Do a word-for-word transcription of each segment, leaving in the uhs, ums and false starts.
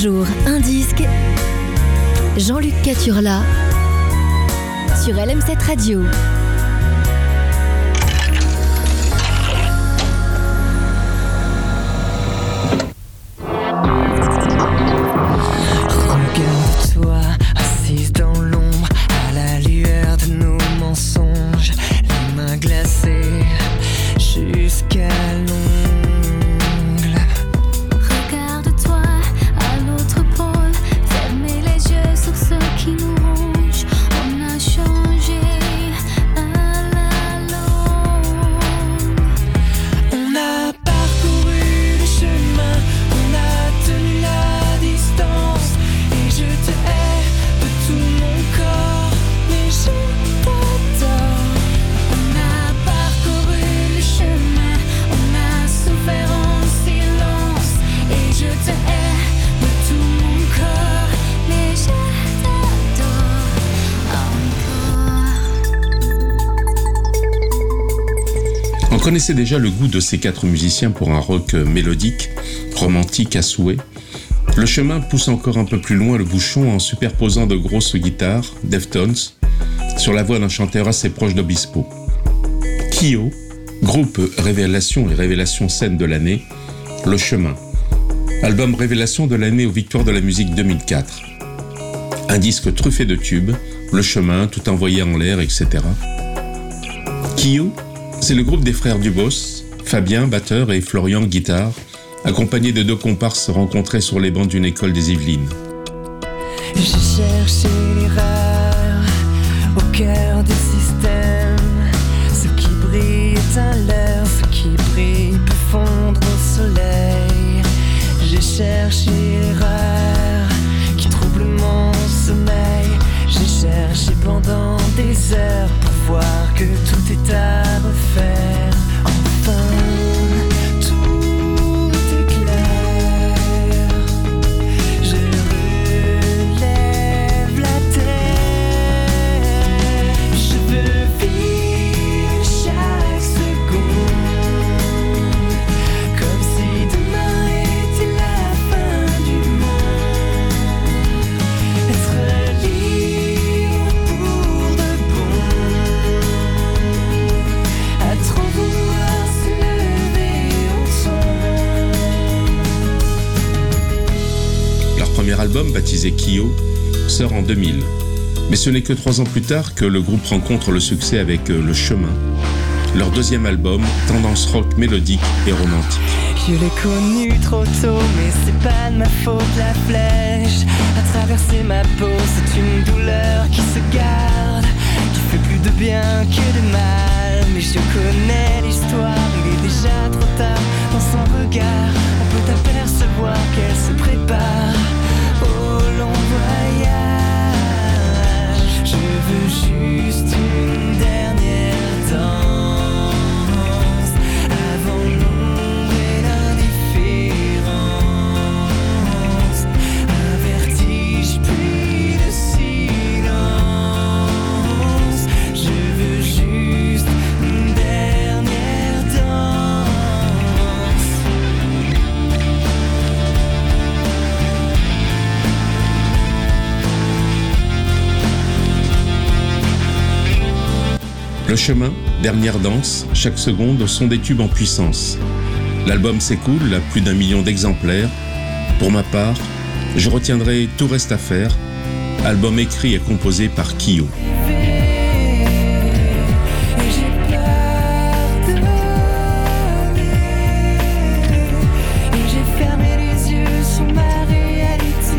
jour, un disque. Jean-Luc Caturla sur L M sept Radio. Regarde-toi, assise dans l'ombre, à la lueur de nos mensonges, les mains glacées jusqu'à l'ongle. Regarde-toi à l'autre pôle, fermez les yeux sur ce qui nous ronge. On a changé à la longue. On a parcouru le chemin, on a tenu la distance, et je te hais de tout mon corps, mais je t'adore. On a parcouru le chemin, on a souffert en silence, et je te hais de tout mon corps, mais je t'adore encore. On connaissait déjà le goût de ces quatre musiciens pour un rock mélodique, romantique à souhait. Le chemin pousse encore un peu plus loin le bouchon en superposant de grosses guitares, Deftones, sur la voix d'un chanteur assez proche d'Obispo. Kyo, groupe révélation et révélation scène de l'année, Le Chemin. Album révélation de l'année aux Victoires de la musique deux mille quatre. Un disque truffé de tubes, Le Chemin, tout envoyé en l'air, et cetera. Kyo, c'est le groupe des frères Dubos, Fabien, batteur, et Florian, guitare, accompagnés de deux comparses rencontrés sur les bancs d'une école des Yvelines. J'ai cherché l'erreur au cœur du système. Ce qui brille est un leurre, ce qui brille peut fondre au soleil. J'ai cherché l'erreur qui trouble mon sommeil. J'ai cherché pendant des heures pour voir que tout est à refaire. Enfin, tout est clair. Je relève la terre. Je veux vivre chaque seconde comme si demain était la fin du monde. Être libre pour de bon, à trop vouloir se lever au son. Leur premier album, baptisé Kyo, sort en deux mille. Mais ce n'est que trois ans plus tard que le groupe rencontre le succès avec Le Chemin, leur deuxième album, tendance rock mélodique et romantique. Je l'ai connu trop tôt, mais c'est pas de ma faute. La flèche a traversé ma peau, c'est une douleur qui se garde, qui fait plus de bien que de mal. Mais je connais l'histoire, il est déjà trop tard. Dans son regard, on peut apercevoir qu'elle se prépare au long voyage. Je veux juste une dernière danse avant l'ombre et l'indifférence. Un vertige puis le silence. Je veux juste une dernière danse. Le Chemin, dernière danse, chaque seconde sont des tubes en puissance. L'album s'écoule à plus d'un million d'exemplaires. Pour ma part, je retiendrai Tout reste à faire, album écrit et composé par Kyo. Et j'ai peur de rêver, et j'ai fermé les yeux sur ma réalité.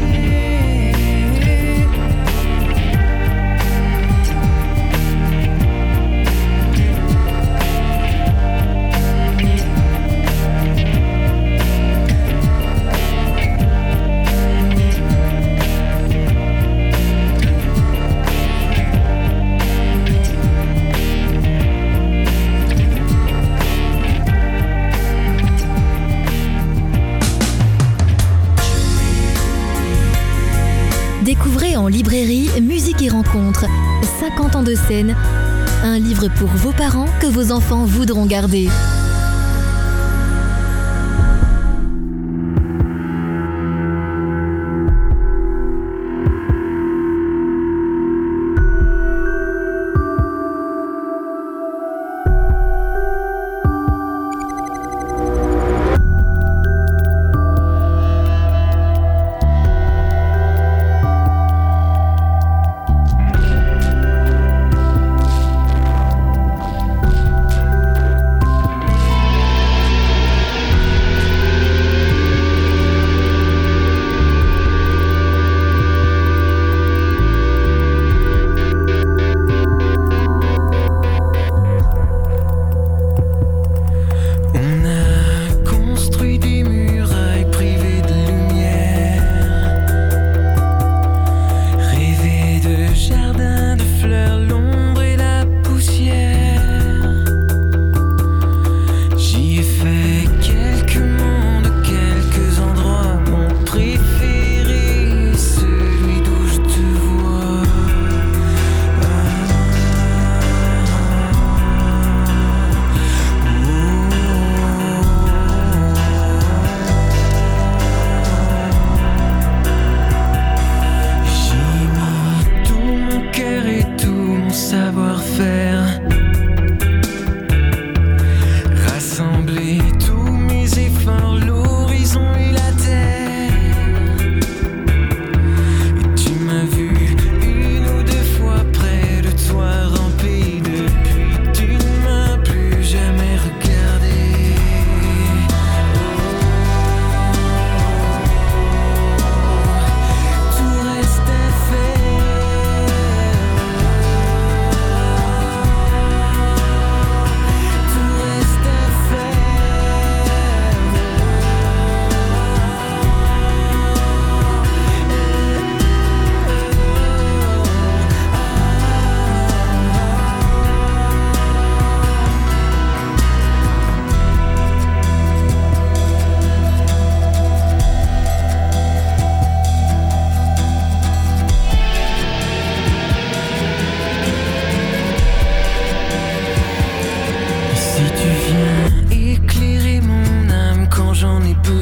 Découvrez en librairie Musique et Rencontres, cinquante ans de scène, un livre pour vos parents que vos enfants voudront garder.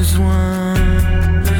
besoin.